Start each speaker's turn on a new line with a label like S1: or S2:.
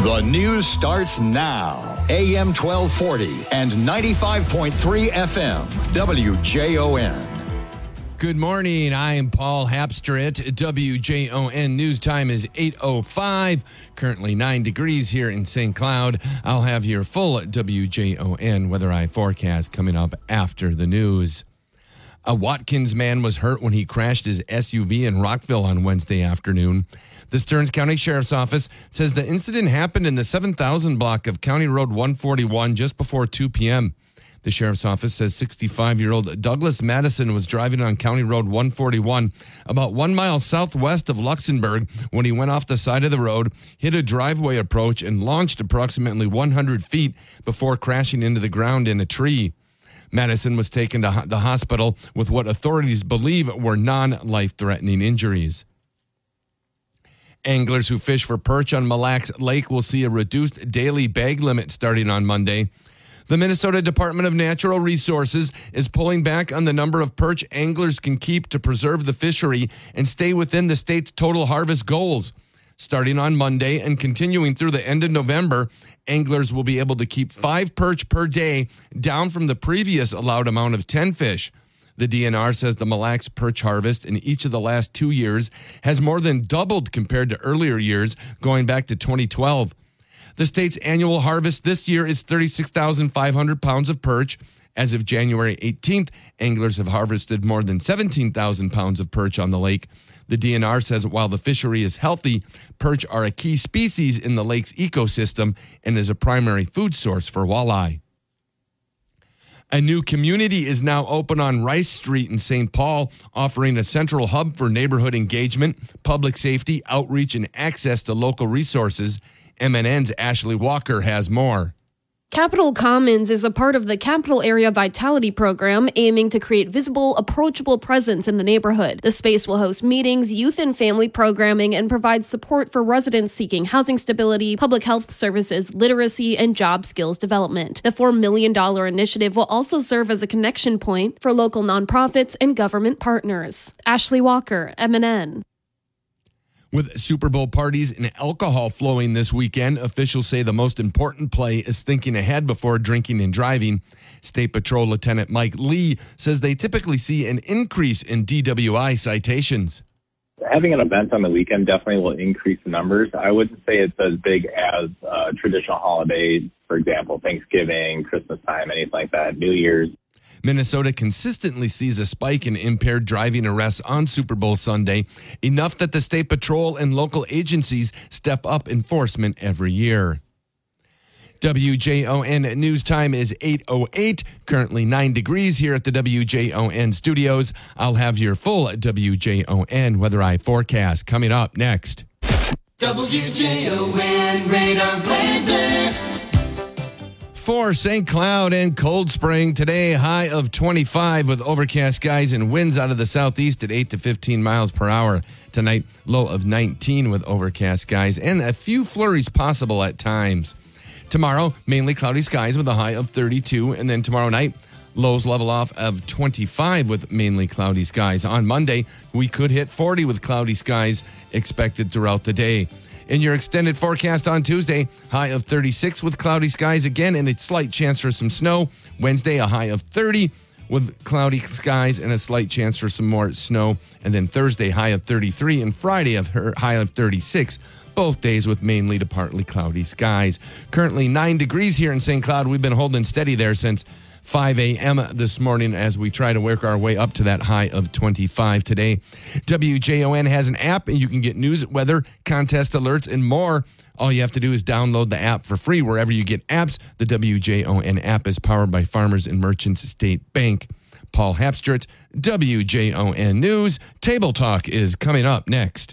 S1: The news starts now. AM 1240 and 95.3 FM. WJON.
S2: Good morning. I am Paul Hapstert. WJON news time is 8:05. Currently 9 degrees here in St. Cloud. I'll have your full WJON weather eye forecast coming up after the news. A Watkins man was hurt when he crashed his SUV in Rockville on Wednesday afternoon. The Stearns County Sheriff's Office says the incident happened in the 7000 block of County Road 141 just before 2 p.m. The Sheriff's Office says 65-year-old Douglas Madison was driving on County Road 141 about 1 mile southwest of Luxembourg when he went off the side of the road, hit a driveway approach, and launched approximately 100 feet before crashing into the ground in a tree. Madison was taken to the hospital with what authorities believe were non-life-threatening injuries. Anglers who fish for perch on Mille Lacs Lake will see a reduced daily bag limit starting on Monday. The Minnesota Department of Natural Resources is pulling back on the number of perch anglers can keep to preserve the fishery and stay within the state's total harvest goals. Starting on Monday and continuing through the end of November, anglers will be able to keep 5 perch per day, down from the previous allowed amount of 10 fish. The DNR says the Mille Lacs perch harvest in each of the last 2 years has more than doubled compared to earlier years, going back to 2012. The state's annual harvest this year is 36,500 pounds of perch. As of January 18th, anglers have harvested more than 17,000 pounds of perch on the lake. The DNR says while the fishery is healthy, perch are a key species in the lake's ecosystem and is a primary food source for walleye. A new community is now open on Rice Street in St. Paul, offering a central hub for neighborhood engagement, public safety, outreach, and access to local resources. MNN's Ashley Walker has more.
S3: Capitol Commons is a part of the Capital Area Vitality Program, aiming to create visible, approachable presence in the neighborhood. The space will host meetings, youth and family programming, and provide support for residents seeking housing stability, public health services, literacy, and job skills development. The $4 million initiative will also serve as a connection point for local nonprofits and government partners. Ashley Walker, MNN.
S2: With Super Bowl parties and alcohol flowing this weekend, officials say the most important play is thinking ahead before drinking and driving. State Patrol Lieutenant Mike Lee says they typically see an increase in DWI citations.
S4: Having an event on the weekend definitely will increase the numbers. I wouldn't say it's as big as traditional holidays, for example, Thanksgiving, Christmas time, anything like that, New Year's.
S2: Minnesota consistently sees a spike in impaired driving arrests on Super Bowl Sunday, enough that the State Patrol and local agencies step up enforcement every year. WJON news time is 8:08, currently 9 degrees here at the WJON studios. I'll have your full WJON weather eye forecast coming up next.
S5: WJON radar weather.
S2: For St. Cloud and Cold Spring, today high of 25 with overcast skies and winds out of the southeast at 8 to 15 miles per hour. Tonight, low of 19 with overcast skies and a few flurries possible at times. Tomorrow, mainly cloudy skies with a high of 32, and then tomorrow night, lows level off of 25 with mainly cloudy skies. On Monday, we could hit 40 with cloudy skies expected throughout the day. In your extended forecast on Tuesday, high of 36 with cloudy skies again and a slight chance for some snow. Wednesday, a high of 30 with cloudy skies and a slight chance for some more snow. And then Thursday, high of 33, and Friday, a high of 36. Both days with mainly to partly cloudy skies. Currently 9 degrees here in St. Cloud. We've been holding steady there since 5 a.m. this morning as we try to work our way up to that high of 25 today. WJON has an app, and you can get news, weather, contest alerts, and more. All you have to do is download the app for free wherever you get apps. The WJON app is powered by Farmers and Merchants State Bank. Paul Hapstert, WJON News. Table Talk is coming up next.